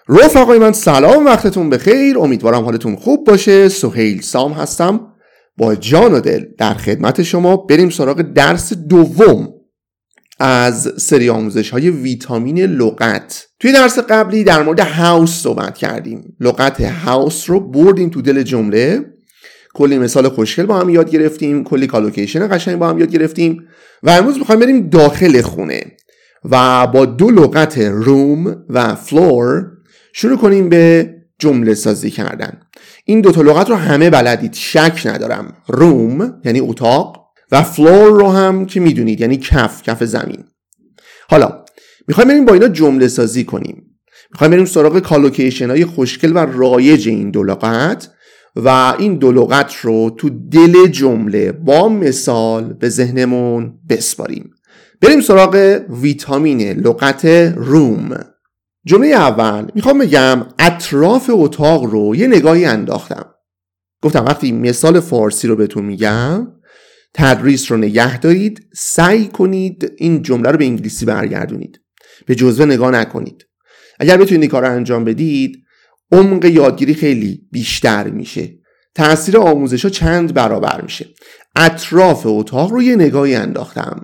رفقای من سلام، وقتتون بخیر. امیدوارم حالتون خوب باشه. سهیل سام هستم با جان و دل در خدمت شما. بریم سراغ درس دوم از سری آموزش های ویتامین لغت. توی درس قبلی در مورد هاوس صحبت کردیم. لغت هاوس رو بردیم تو دل جمله، کلی مثال خوشگل با هم یاد گرفتیم، کلی کالوکیشن قشنگ با هم یاد گرفتیم و امروز میخوایم بریم داخل خونه و با دو لغت روم و فلور شروع کنیم به جمله سازی کردن. این دو تا لغت رو همه بلدید، شک ندارم. روم یعنی اتاق و فلور رو هم که میدونید یعنی کف زمین. حالا میخوایم بریم با اینا جمله سازی کنیم. میخوایم بریم سراغ کالوکیشن های خوشگل و رایج این دو لغت و این دو لغت رو تو دل جمله با مثال به ذهنمون بسپاریم. بریم سراغ ویتامین لغت روم. جمله اول میخوام بگم اطراف اتاق رو یه نگاهی انداختم. گفتم وقتی مثال فارسی رو بهتون میگم تدریس رو نگه دارید، سعی کنید این جمله رو به انگلیسی برگردونید، به جزوه نگاه نکنید. اگر بتونید این کار رو انجام بدید عمق یادگیری خیلی بیشتر میشه، تأثیر آموزش ها چند برابر میشه. اطراف اتاق رو یه نگاهی انداختم.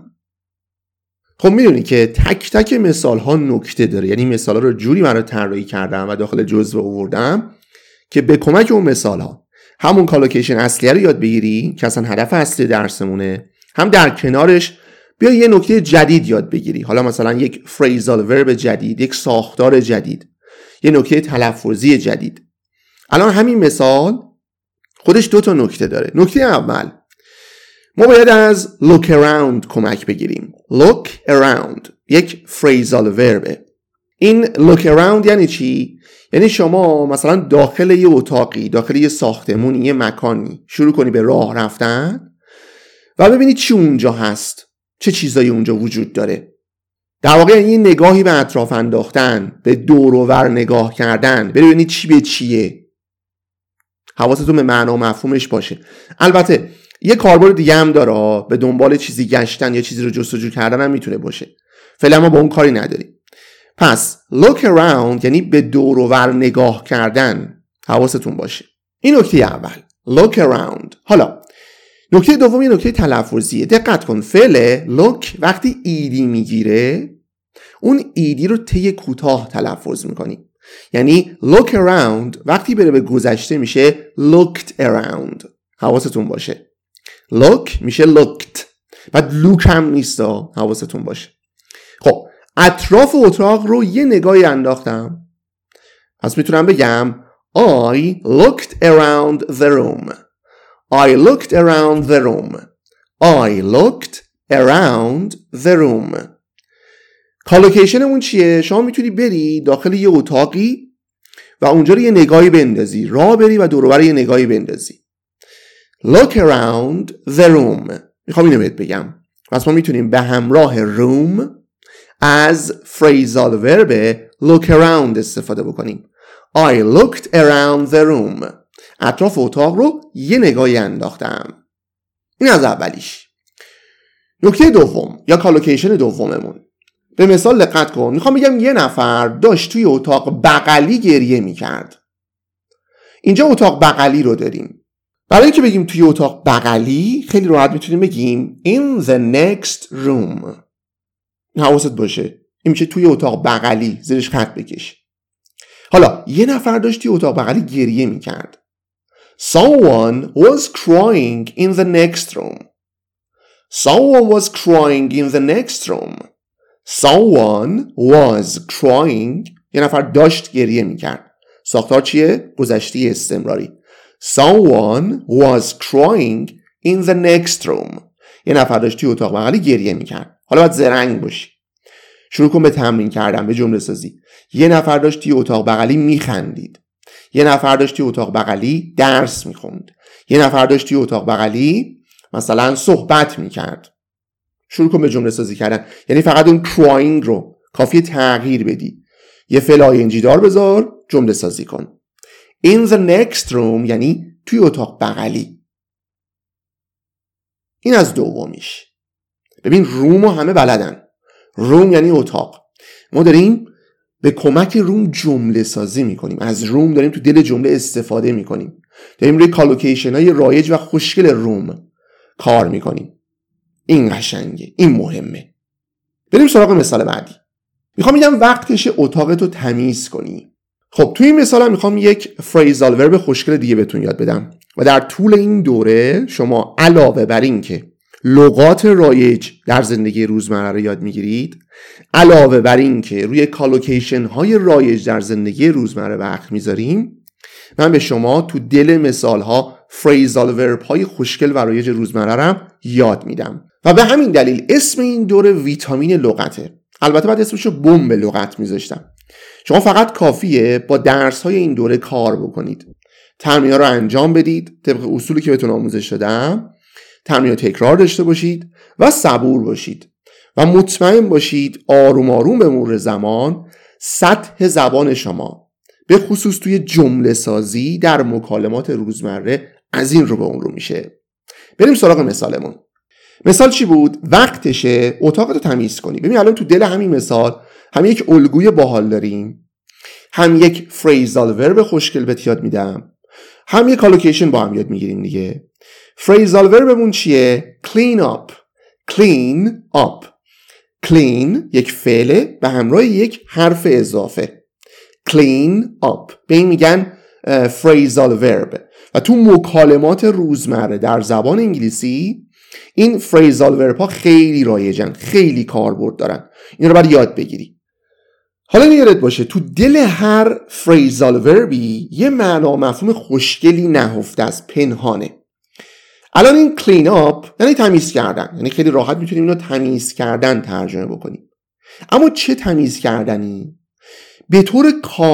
خب میدونی که تک تک مثال ها نکته داره، یعنی مثال ها رو جوری من رو طراحی کردم و داخل جزوه آوردم که به کمک اون مثال ها همون کالوکیشن اصلی رو یاد بگیری که اصلا هدف اصلی درسمونه، هم در کنارش بیا یه نکته جدید یاد بگیری. حالا مثلا یک فریزال ورب جدید، یک ساختار جدید، یه نکته تلفظی جدید. الان همین مثال خودش دو تا نکته داره. نکته اول، ما باید از look around کمک بگیریم. look around یک phrasal verb. این look around یعنی چی؟ یعنی شما مثلا داخل یه اتاقی، داخل یه ساختمونی، یه مکانی شروع کنی به راه رفتن و ببینی چی اونجا هست، چه چیزایی اونجا وجود داره. در واقع یه نگاهی به اطراف انداختن، به دور و ور نگاه کردن، ببینی چی به چیه. حواستون به معنا و مفهومش باشه. البته یه کاربرد دیگه هم داره، به دنبال چیزی گشتن یا چیزی رو جستجو کردن هم میتونه باشه. فعلا ما با اون کاری نداریم. پس look around یعنی به دور و ور نگاه کردن، حواستون باشه. این نکته اول، look around. حالا نکته دوم یه نکته تلفظیه. دقت کن، فعل look وقتی ایدی میگیره اون ایدی رو ته کوتاه تلفظ میکنیم. یعنی look around وقتی بره به گذشته میشه looked around. حواستون باشه. look میشه looked، بعد look هم نیست، حواستون باشه. خب اطراف اتاق رو یه نگاهی انداختم، پس میتونم بگم I looked around the room. I looked around the room. I looked around the room. کالوکیشنمون چیه؟ شما میتونی بری داخل یه اتاقی و اونجا رو یه نگاهی بندازی، راه بری و دور و بر یه نگاهی بندازی. Look around the room. میخوام اینو بهت بگم. پس ما میتونیم به همراه room از phrasal verb look around استفاده بکنیم. I looked around the room. اطراف اتاق رو یه نگاهی انداختم. این از اولیش. نکته دوم یا کالوکیشن دوممون. به مثال دقت کن. میخوام بگم یه نفر داشت توی اتاق بغلی گریه میکرد. اینجا اتاق بغلی رو داریم. برای اینکه بگیم توی اتاق بغلی خیلی راحت میتونیم بگیم in the next room. حواست باشه این میشه توی اتاق بغلی، زیرش خط بکش. حالا یه نفر داشت توی اتاق بغلی گریه میکرد. Someone was crying in the next room. Someone was crying in the next room. Someone was crying. یه نفر داشت گریه میکرد. ساختار چیه؟ گذشته استمراری. Someone was crying in the next room. یه نفر داشت توی اتاق بغلی گریه میکرد. حالا باید زرنگ باشی. شروع کن به تمرین کردن، به جمله سازی. یه نفر داشت توی اتاق بغلی میخندید. یه نفر داشت توی اتاق بغلی درس میخوند. یه نفر داشت توی اتاق بغلی مثلا صحبت میکرد. شروع کن به جمله سازی کردن. یعنی فقط اون crying رو کافیه تغییر بدی. یه فعل ing دار بذار، جمله سازی کن. In the next room یعنی توی اتاق بغلی. این از دومیش. ببین رومو همه بلدن. روم یعنی اتاق. ما داریم به کمک روم جمله سازی میکنیم. از روم داریم تو دل جمله استفاده میکنیم. داریم روی کالوکیشن های رایج و خوشگل روم کار میکنیم. این قشنگه، این مهمه. بریم سراغ مثال بعدی. میخوام بگم وقت کشه اتاقتو تمیز کنی. خب توی این مثال هم میخوام یک فریزال ورب خوشگل دیگه بهتون یاد بدم و در طول این دوره شما علاوه بر این که لغات رایج در زندگی روزمره رو یاد میگیرید، علاوه بر این که روی کالوکیشن های رایج در زندگی روزمره وقت میذاریم، من به شما تو دل مثال ها فریزال ورب های خوشگل و رایج روزمره رو یاد میدم و به همین دلیل اسم این دوره ویتامین لغته. البته بعد اسمشو بمب لغت میذاشتم. شما فقط کافیه با درس های این دوره کار بکنید، تمرین‌ها رو انجام بدید طبق اصولی که بهتون آموزش دادم، تمرین تکرار داشته باشید و صبور باشید و مطمئن باشید آروم آروم به مرور زمان سطح زبان شما به خصوص توی جمله سازی در مکالمات روزمره از این رو به اون رو میشه. بریم سراغ مثالمون. مثال چی بود؟ وقتشه اتاقتو تمیز کنی. ببین الان تو دل همین مثال هم یک الگوی باحال داریم، هم یک فریزال ورب خوشگل بهت یاد میدم، هم یک کالوکیشن با هم یاد میگیریم دیگه. فریزال وربمون چیه؟ clean up. clean up. clean یک فعله به همراه یک حرف اضافه. clean up به این میگن فریزال ورب و تو مکالمات روزمره در زبان انگلیسی این فریزال ورب ها خیلی رایجن، خیلی کاربرد دارن. این رو باید یاد بگیری. حالا یادت باشه تو دل هر فریزال وربی یه معنا مفهوم خوشگلی نهفته است، پنهانه. الان این کلین اپ یعنی تمیز کردن، یعنی خیلی راحت میتونیم اینو تمیز کردن ترجمه بکنیم. اما چه تمیز کردنی؟ به طور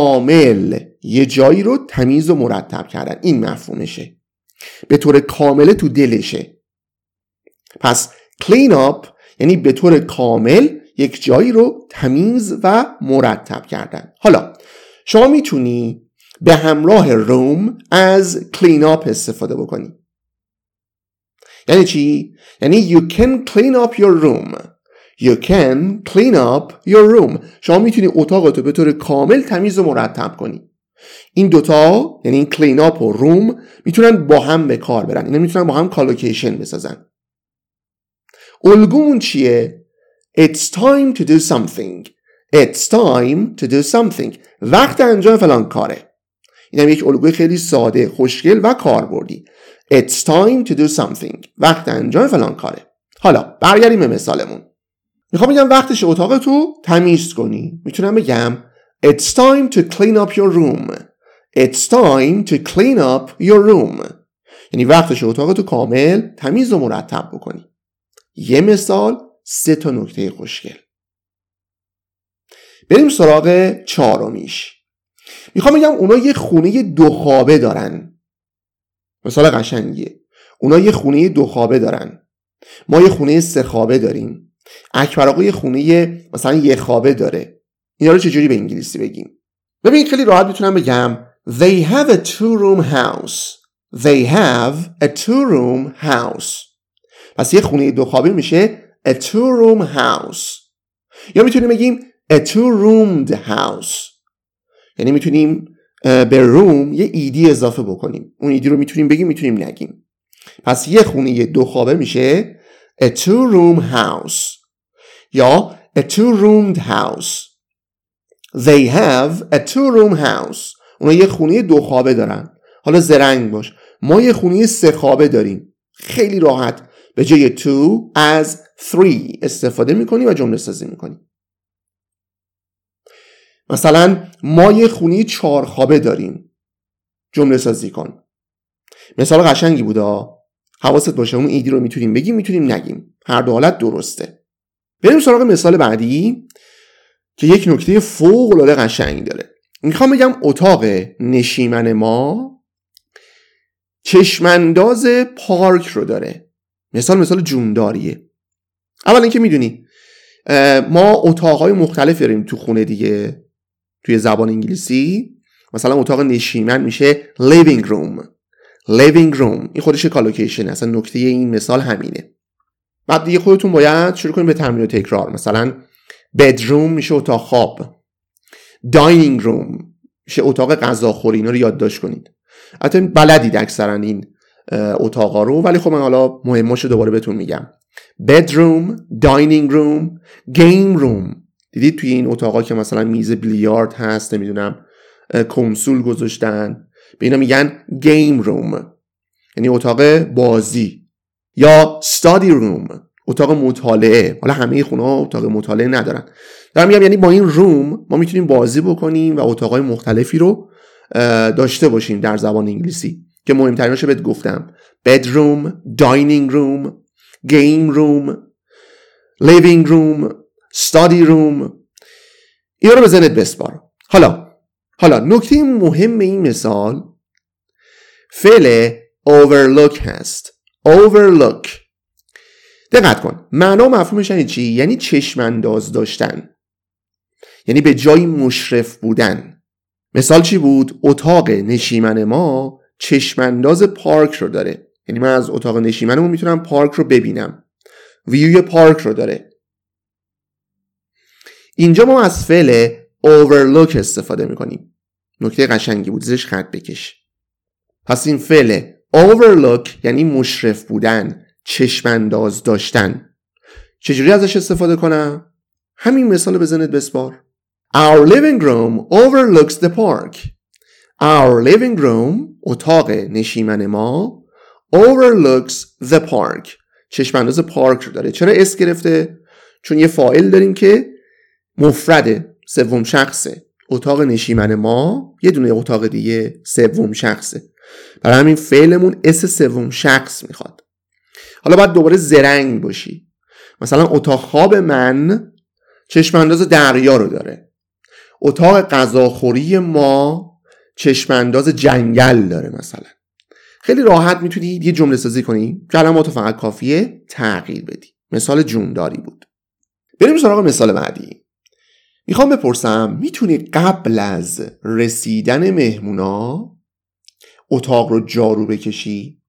کامل یه جایی رو تمیز و مرتب کردن، این مفهومشه. به طور کامل تو دلشه. پس کلین اپ یعنی به طور کامل یک جایی رو تمیز و مرتب کردن. حالا شما میتونی به همراه روم از کلین اپ استفاده بکنی. یعنی چی؟ یعنی you can clean up your room. You can clean up your room. شما میتونی اتاقتو به طور کامل تمیز و مرتب کنی. این دوتا یعنی این clean up و room میتونن با هم به کار برن. اینا میتونن با هم کالوکیشن بسازن. الگومون چیه؟ It's time to do something. It's time to do something. وقت انجام فلان کاره. این هم یک الگوی خیلی ساده، خوشگل و کاربردی. It's time to do something. وقت انجام فلان کاره. حالا برگردیم به مثالمون. میخوام بگم وقتش اتاقتو تمیز کنی. میتونم بگم It's time to clean up your room. It's time to clean up your room. یعنی وقتش اتاقتو کامل تمیز و مرتب بکنی. یه مثال، 3 تا نکته خوشگل. بریم سراغ 4میش. میخوام بگم اونا یه خونه 2 خوابه دارن. مثال قشنگیه. اونا یه خونه 2 خوابه دارن. ما یه خونه 3 خوابه داریم. اکبر آقا یه خونه مثلا 1 خوابه داره. اینا رو چجوری به انگلیسی بگیم؟ ببین خیلی راحت میتونم بگم They have a 2-room house. They have a 2-room house. پس یه خونه 2 خوابه میشه a 2-room house. یا میتونیم بگیم a 2-roomed house. یعنی میتونیم به روم یه ایدی اضافه بکنیم. اون ایدی رو میتونیم بگیم، میتونیم نگیم. پس یه خونه 2 خوابه میشه a 2-room house یا a 2-roomed house. They have a 2-room house. اونا یه خونه 2 خوابه دارن. حالا زرنگ باش. ما یه خونه 3 خوابه داریم. خیلی راحت به جای 2 از 3 استفاده میکنی و جمله سازی میکنی. مثلا ما یه خونه 4 خوابه داریم. جمله سازی کن. مثال قشنگی بوده. حواست باشه اون ایدی رو میتونیم بگیم، میتونیم نگیم. هر دو حالت درسته. بریم سراغ مثال بعدی که یک نکته فوق العاده قشنگی داره. میخوام بگم اتاق نشیمن ما چشمانداز پارک رو داره. مثال جونداریه. اول اینکه میدونی ما اتاقهای مختلف داریم تو خونه دیگه. توی زبان انگلیسی مثلا اتاق نشیمن میشه living room. living room این خودش کالوکیشن. اصلا نکته این مثال همینه. بعد دیگه خودتون باید شروع کنید به تمرین و تکرار. مثلا bedroom میشه اتاق خواب. dining room میشه اتاق غذاخوری. اینا رو یادداشت کنید. البته بلدید اکثرا این اتاقا رو، ولی خب من حالا مهماشو دوباره بهتون میگم. bedroom، dining room، game room. دیدید توی این اتاقا که مثلا میز بیلیارد هست، نمیدونم کنسول گذاشتن، به اینا میگن game room، یعنی اتاق بازی. یا study room، اتاق مطالعه. حالا همه خونه‌ها اتاق مطالعه ندارن. دارم میگم یعنی با این روم ما میتونیم بازی بکنیم و اتاقای مختلفی رو داشته باشیم در زبان انگلیسی که مهمتریناشو بهت گفتم: bedroom، dining room، game room، living room، study room. اینا رو به ذهنت بسپار. حالا نکته مهم این مثال فعل overlook هست. overlook، دقت کن، معنا و مفهومش یعنی چی؟ یعنی چشم انداز داشتن، یعنی به جایی مشرف بودن. مثال چی بود؟ اتاق نشیمن ما چشم انداز پارک رو داره، یعنی من از اتاق نشیمنمون میتونم پارک رو ببینم، ویوی پارک رو داره. اینجا ما از فعل overlook استفاده میکنیم. نکته قشنگی بود، زیرش خط بکش. پس این فعل overlook یعنی مشرف بودن، چشم انداز داشتن. چجوری ازش استفاده کنم؟ همین مثال به ذهنت بسپار. Our living room overlooks the park. Our living room، اتاق نشیمن ما، overlooks the park، چشم انداز پارک رو داره. چرا اس گرفته؟ چون یه فاعل داریم که مفرده، سوم شخصه. اتاق نشیمن ما، یه دونه اتاق دیگه سوم شخصه، برای همین فعلمون اس سوم شخص میخواد. حالا باید دوباره زرنگ باشی. مثلا اتاق خواب من چشم انداز دریا رو داره. اتاق غذاخوری ما چشم انداز جنگل داره. مثلا خیلی راحت میتونی یه جمله سازی کنی، کلماتو فقط کافیه تغییر بدی. مثال جونداری بود. بریم سراغ مثال بعدی. میخوام بپرسم میتونی قبل از رسیدن مهمونا اتاق رو جارو بکشی؟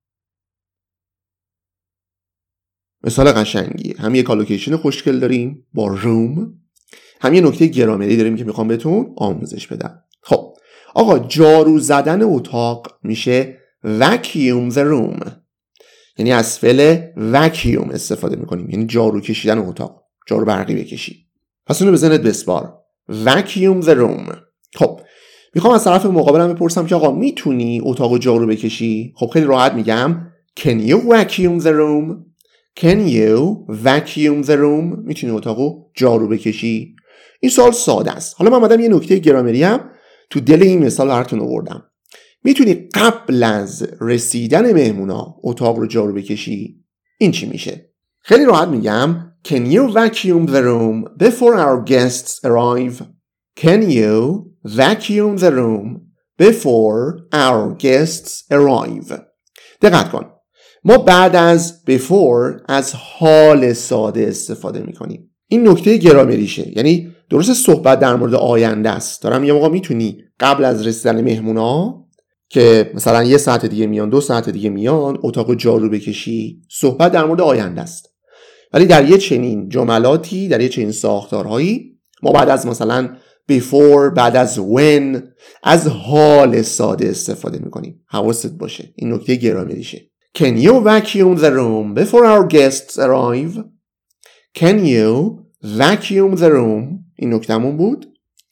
مثال قشنگی. هم یه کالوکیشن خوشگل داریم با روم، هم یه نکته گرامری داریم که میخوام بهتون آموزش بدم. خب آقا، جارو زدن اتاق میشه vacuum the room، یعنی از فعل vacuum استفاده میکنیم، یعنی جارو کشیدن اتاق، جارو برقی بکشی. پس اونو به ذهنت بسپار، vacuum the room. خب میخوام از طرف مقابلم بپرسم که آقا میتونی اتاقو جارو بکشی؟ خب خیلی راحت میگم can you vacuum the room؟ can you vacuum the room؟ میتونی اتاقو جارو بکشی؟ این سوال ساده است. حالا من اومدم یه نکته گرامری هم تو دل این مثال براتون آوردم. میتونی قبل از رسیدن مهمونا اتاق رو جارو بکشی؟ این چی میشه؟ خیلی راحت میگم can you vacuum the room before our guests arrive؟ can you vacuum the room before our guests arrive؟ دقت کن، ما بعد از before از حال ساده استفاده میکنیم. این نکته گرامریشه، یعنی درست صحبت در مورد آینده است. دارم میگم آقا میتونی قبل از رسیدن مهمونا که مثلا 1 ساعت دیگه میان، 2 ساعت دیگه میان، اتاق جارو بکشی. صحبت در مورد آینده است. ولی در یه چنین جملاتی، در یه چنین ساختارهایی، ما بعد از مثلا before، بعد از when، از حال ساده استفاده میکنیم. حواست باشه، این نکته گرامریشه. Can you vacuum the room before our guests arrive؟ Can you vacuum the room؟ این نکته‌مون بود.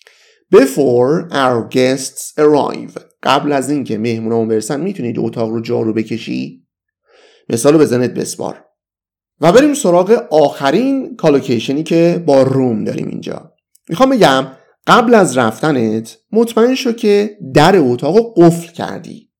Before our guests arrive، قبل از اینکه مهمونامون برسن میتونید اتاق رو جارو بکشی؟ مثالو به ذهنت بسپار. و بریم سراغ آخرین کالوکیشنی که با روم داریم اینجا. میخوام بگم قبل از رفتنت مطمئن شو که در اتاق رو قفل کردی.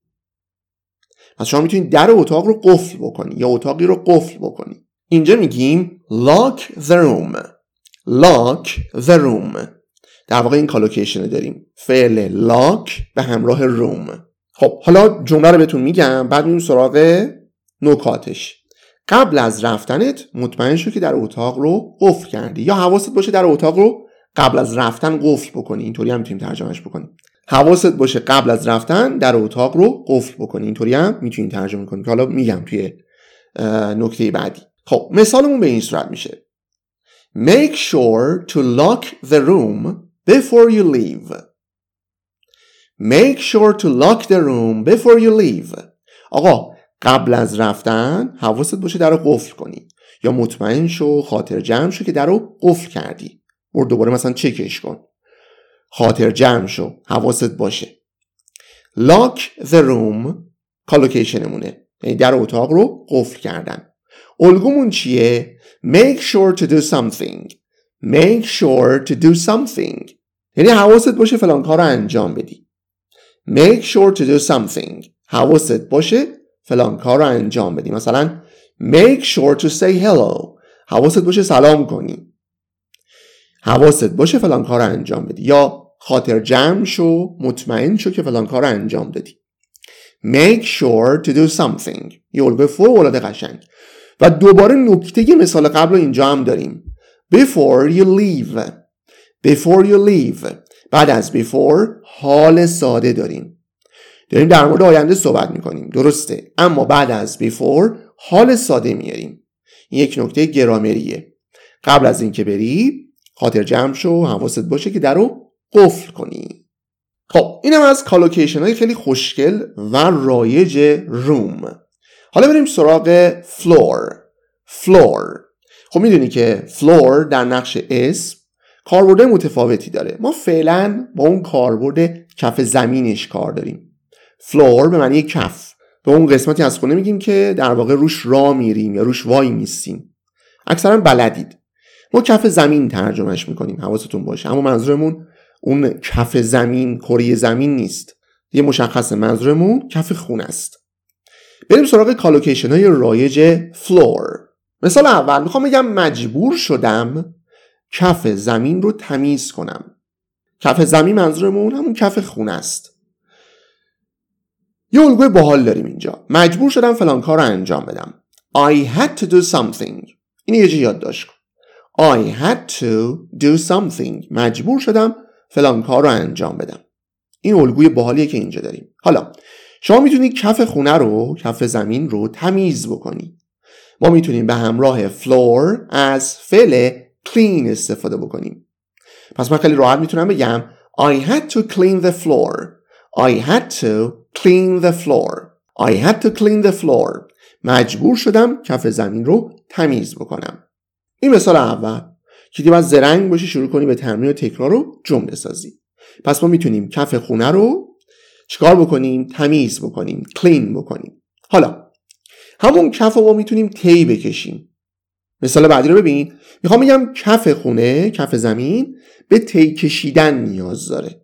پس شما میتونید در اتاق رو قفل بکنی یا اتاقی رو قفل بکنی. اینجا میگیم lock the room. lock the room. در واقع این کالوکیشن رو داریم، فعل lock به همراه room. خب حالا جمله رو بهتون میگم، بعد میریم سراغ نکاتش. قبل از رفتنت مطمئن شو که در اتاق رو قفل کردی، یا حواست باشه در اتاق رو قبل از رفتن قفل بکنی. اینطوری هم میتونیم ترجمهش بکنیم. حواست باشه قبل از رفتن در اتاق رو قفل بکنی. اینطوری هم میتونیم ترجمه کنیم که حالا میگم توی نکته بعدی. خب مثالمون به این صورت میشه: Make sure to lock the room before you leave. Make sure to lock the room before you leave. آقا قبل از رفتن حواست باشه در رو قفل کنی، یا مطمئن شو، خاطر جمع شو که در رو قفل کردی. برو دوباره مثلا چکش کن، خاطر جمع شو، حواست باشه. Lock the room کالوکیشنمونه، یعنی در اتاق رو قفل کردن. الگومون چیه؟ Make sure to do something. Make sure to do something یعنی حواست باشه فلان کار رو انجام بدی. Make sure to do something حواست باشه فلان کار رو انجام بدی. مثلا make sure to say hello حواست باشه سلام کنی، حواست باشه فلان کار رو انجام بدی. یا خاطر جمع شو، مطمئن شو که فلان کار رو انجام دادی. Make sure to do something یه الگوی فوق‌العاده قشنگ. و دوباره نکته مثال قبل رو اینجا هم داریم. Before you leave. Before you leave بعد از before حال ساده داریم در مورد آینده صحبت میکنیم، درسته، اما بعد از before حال ساده میاریم. این یک نکته گرامریه. قبل از اینکه بری خاطر جمع شو، حواست باشه که در رو قفل کنی. خب اینم از کالوکیشن های خیلی خوشگل و رایج روم. حالا بریم سراغ floor. floor خب میدونی که floor در نقش اسم کاربرد متفاوتی داره. ما فعلا با اون کاربرد کف زمینش کار داریم. floor به معنی کف، به اون قسمتی از خونه میگیم که در واقع روش راه میریم یا روش وای میستیم. اکثرا بلدید. ما کف زمین ترجمهش میکنیم، حواستون باشه، اما منظورمون اون کف زمین، کره زمین نیست. یه مشخص منظورمون کف خونه است. بریم سراغ کالوکیشن های رایج floor. مثال اول میخوام بگم مجبور شدم کف زمین رو تمیز کنم. کف زمین منظورمون همون کف خونه است. یه الگوی باحال داریم اینجا. مجبور شدم فلان کار رو انجام بدم. I had to do something. اینو یه جا یادداشت کن. I had to do something. مجبور شدم فلان کار رو انجام بدم. این الگوی باحالیه که اینجا داریم. حالا شما میتونید کف خونه رو، کف زمین رو تمیز بکنی. ما میتونیم به همراه floor از فعل clean استفاده بکنیم. پس من خیلی راحت میتونم بگم I had to clean the floor. I had to clean the floor. I had to clean the floor. مجبور شدم کف زمین رو تمیز بکنم. این مثال اول که دیگه باید زرنگ باشی شروع کنی به تمرین و تکرار و جمله سازی. پس ما میتونیم کف خونه رو چیکار بکنیم؟ تمیز بکنیم، clean بکنیم. حالا همون کف رو ما میتونیم تی بکشیم. مثال بعدی رو ببین. میخوام بگم کف خونه، کف زمین به تی کشیدن نیاز داره.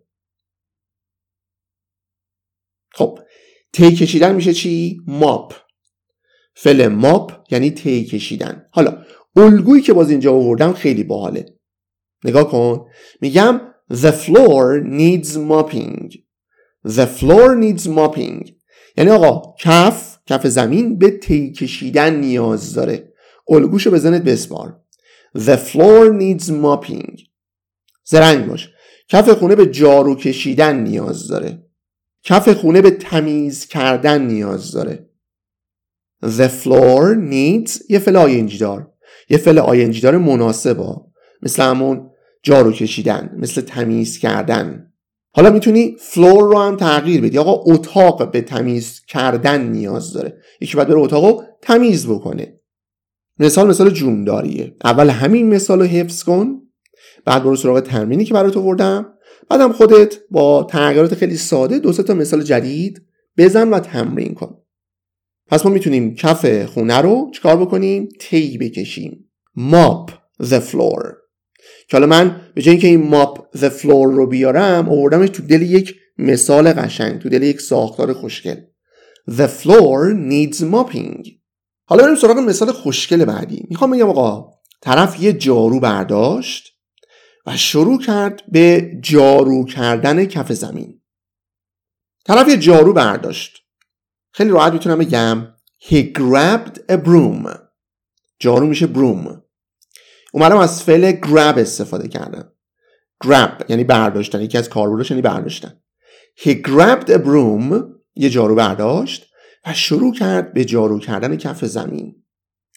خب تی کشیدن میشه چی؟ ماپ. فعل ماپ یعنی تی کشیدن. حالا الگویی که باز اینجا آوردم خیلی باحاله. نگاه کن. میگم the floor needs mopping. The floor needs mopping یعنی آقا کف زمین به تی کشیدن نیاز داره. الگوشو به ذهنت بسپار. The floor needs mopping. زرنگ باش. کف خونه به جارو کشیدن نیاز داره. کف خونه به تمیز کردن نیاز داره. The floor needs یه فعل آینجی دار. یه فعل آینجی دار مناسبه، مثل همون جارو کشیدن، مثل تمیز کردن. حالا میتونی floor رو هم تغییر بدی. آقا اتاق به تمیز کردن نیاز داره. یکی باید بره اتاق رو تمیز بکنه. مثال جونداریه. اول همین مثال رو حفظ کن، بعد برو سراغ تمرینی که برات آوردم، بعدم خودت با تغییرات خیلی ساده 2-3 تا مثال جدید بزن و تمرین کن. پس ما میتونیم کف خونه رو چیکار بکنیم؟ تی بکشیم. mop the floor. که حالا من به جای اینکه این mop the floor رو بیارم آوردمش تو دل یک مثال قشنگ، تو دل یک ساختار خوشگل. The floor needs mopping. حالا بریم سراغ مثال خوشگل بعدی. میخوام بگم آقا طرف یه جارو برداشت و شروع کرد به جارو کردن کف زمین. طرف یه جارو برداشت. خیلی راحت میتونم بگم He grabbed a broom. جارو میشه broom. اومدم از فعل grab استفاده کردم. grab یعنی برداشتن، یکی از کاربردش یعنی برداشتن. He grabbed a broom یه جارو برداشت و شروع کرد به جارو کردن کف زمین.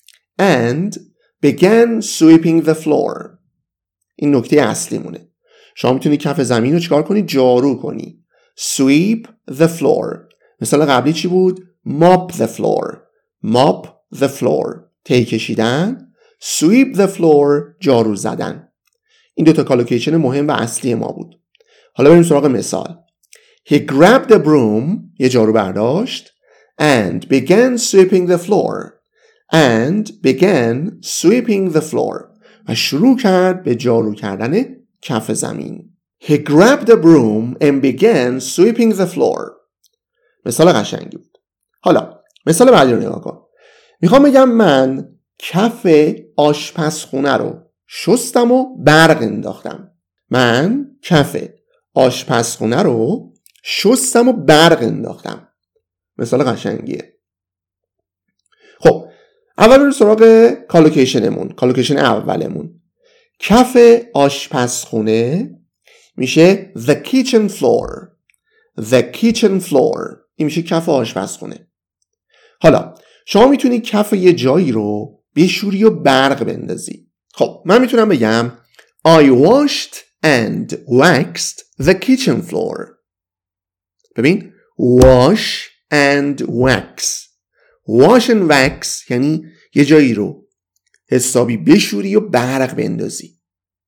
And began sweeping the floor. این نکته اصلی مونه. شما میتونی کف زمین رو چیکار کنی؟ جارو کنی. sweep the floor. مثال قبلی چی بود؟ mop the floor. mop the floor. تی کشیدن. sweep the floor. جارو زدن. این دوتا کالوکیشن مهم و اصلی ما بود. حالا بریم سراغ مثال. He grabbed a broom. یه جارو برداشت. And began sweeping the floor. And began sweeping the floor. و شروع کرد به جارو کردن کف زمین. He grabbed a broom and began sweeping the floor. مثال قشنگی بود. حالا مثال بعدی رو نگاه کن. میخوام بگم من کف آشپزخونه رو شستم و برق انداختم. من کف آشپزخونه رو شستم و برق انداختم. مثال قشنگیه. خب اول بریم سراغ کالوکیشن اولمون. کف آشپزخونه میشه the kitchen floor. the kitchen floor. این میشه کف آشپزخونه. حالا شما میتونی کف یه جایی رو بشوری و برق بندازی. خب من میتونم بگم I washed and waxed the kitchen floor. ببین wash and wax. wash and wax یعنی یه جایی رو حسابی بشوری و برق بندازی.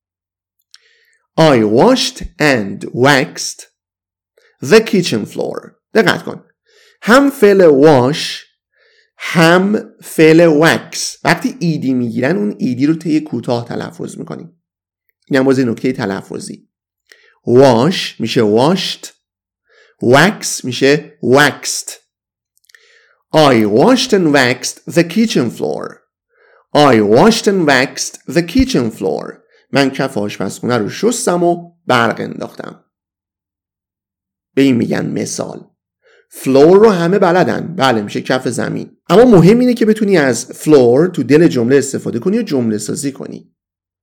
I washed and waxed the kitchen floor. دقت کن. هم فعل wash هم فعل wax وقتی ایدی میگیرن اون ایدی رو طی کوتاه تلفظ میکنیم. این هم باز نکته تلفظی. wash میشه washed. wax میشه waxed. I washed and waxed the kitchen floor. I washed and waxed the kitchen floor. من کف آشپزخونه رو شستم و برق انداختم. به این میگن مثال. فلور رو همه بلدن. بله میشه کف زمین. اما مهم اینه که بتونی از فلور تو دل جمله استفاده کنی و جمله سازی کنی.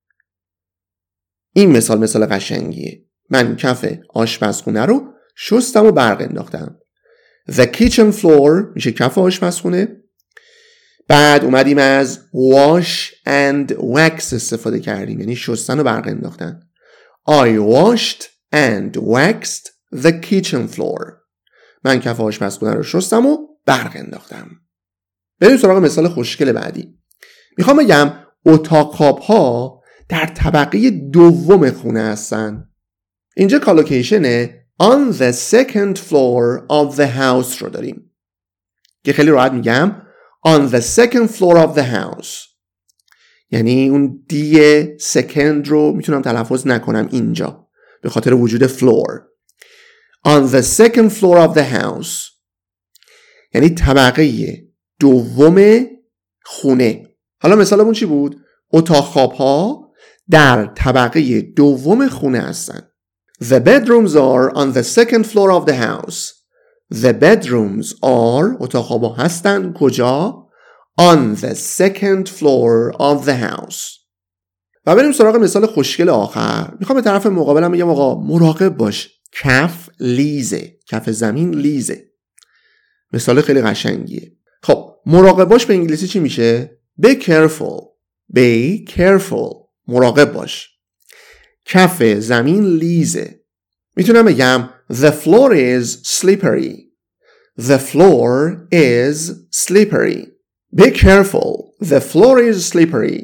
این مثال قشنگیه. من کف آشپزخونه رو شستم و برق انداختم. The kitchen floor میشه کف آشپزخونه. بعد اومدیم از wash and wax استفاده کردیم یعنی شستن و برق انداختن. I washed and waxed the kitchen floor. من کف آشپزخونه رو شستم و برق انداختم. بریم سراغ مثال خوشگل بعدی. میخوام بگم اتاق خواب‌ها در طبقه دوم خونه هستن. اینجا کالوکیشن on the second floor of the house رو داریم که خیلی راحت میگم on the second floor of the house. یعنی اون دی second رو میتونم تلفظ نکنم اینجا به خاطر وجود floor. on the second floor of the house یعنی طبقه دوم خونه. حالا مثالمون چی بود؟ اتاق خواب‌ها در طبقه دوم خونه هستن. The bedrooms are on the second floor of the house. The bedrooms are اتاق خواب‌ها هستن کجا؟ On the second floor of the house. و بریم سراغ مثال خوشگل آخر. میخوام به طرف مقابلم بگم آقا مراقب باش کف لیزه. کف زمین لیزه. مثال خیلی قشنگیه. خب مراقب باش به انگلیسی چی میشه؟ Be careful. Be careful. مراقب باش. کف زمین لیزه. میتونم بگم The floor is slippery. The floor is slippery. Be careful. The floor is slippery.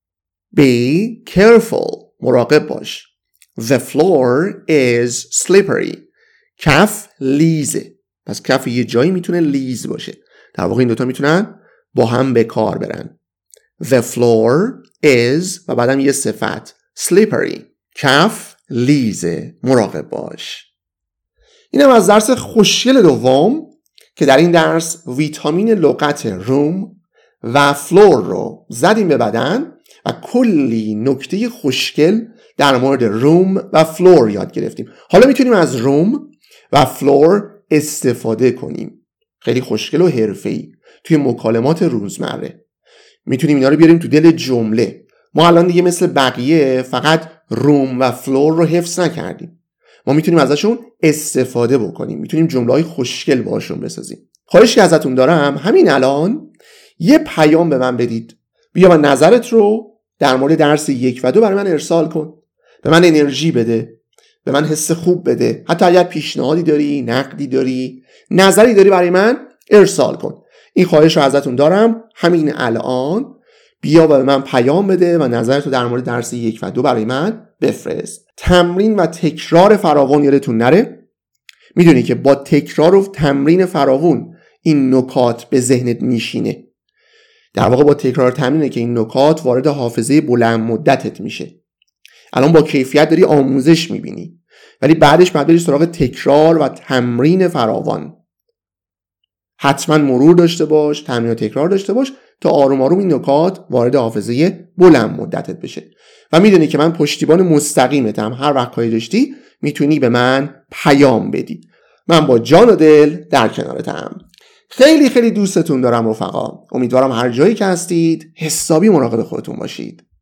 Be careful. مراقب باش. The floor is slippery. کف لیزه. پس کف یه جایی میتونه لیز باشه. در واقع این دوتا میتونن با هم به کار برن. The floor is و بعدم یه صفت slippery. کف لیزه. مراقب باش. اینم از درس خوشگل دوم که در این درس ویتامین لغت روم و فلور رو زدیم به بدن و کلی نکته خوشگل در مورد روم و فلور یاد گرفتیم. حالا میتونیم از روم و فلور استفاده کنیم. خیلی خوشگل و حرفه‌ای توی مکالمات روزمره. میتونیم اینا رو بیاریم تو دل جمله. ما الان دیگه مثل بقیه فقط روم و فلور رو حفظ نکردیم. ما میتونیم ازشون استفاده بکنیم. میتونیم جمله‌های خوشگل باشون بسازیم. خواهشی ازتون دارم همین الان یه پیام به من بدید. بیا و نظرت رو در مورد درس 1 و 2 برای من ارسال کن. به من انرژی بده. به من حس خوب بده. حتی اگر پیشنهادی داری، نقدی داری، نظری داری برای من ارسال کن. این خواهش رو ازتون دارم، همین الان بیا و به من پیام بده و نظرتو در مورد درس 1 و 2 برای من بفرست. تمرین و تکرار فراوان یادتون نره. میدونی که با تکرار و تمرین فراوان این نکات به ذهنت میشینه. در واقع با تکرار تمرینه که این نکات وارد حافظه بلند مدتت میشه. الان با کیفیت داری آموزش میبینی، ولی بعدش باید بری سراغ تکرار و تمرین فراوان. حتما مرور داشته باش، تمرین و تکرار داشته باش تا آروم آروم این نکات وارد حافظه بلند مدتت بشه. و میدونی که من پشتیبان مستقیمتم. هر وقت کاری داشتی میتونی به من پیام بدی. من با جان و دل در کنارتم. خیلی خیلی دوستتون دارم رفقا. امیدوارم هر جایی که هستید حسابی مراقب خودتون باشید.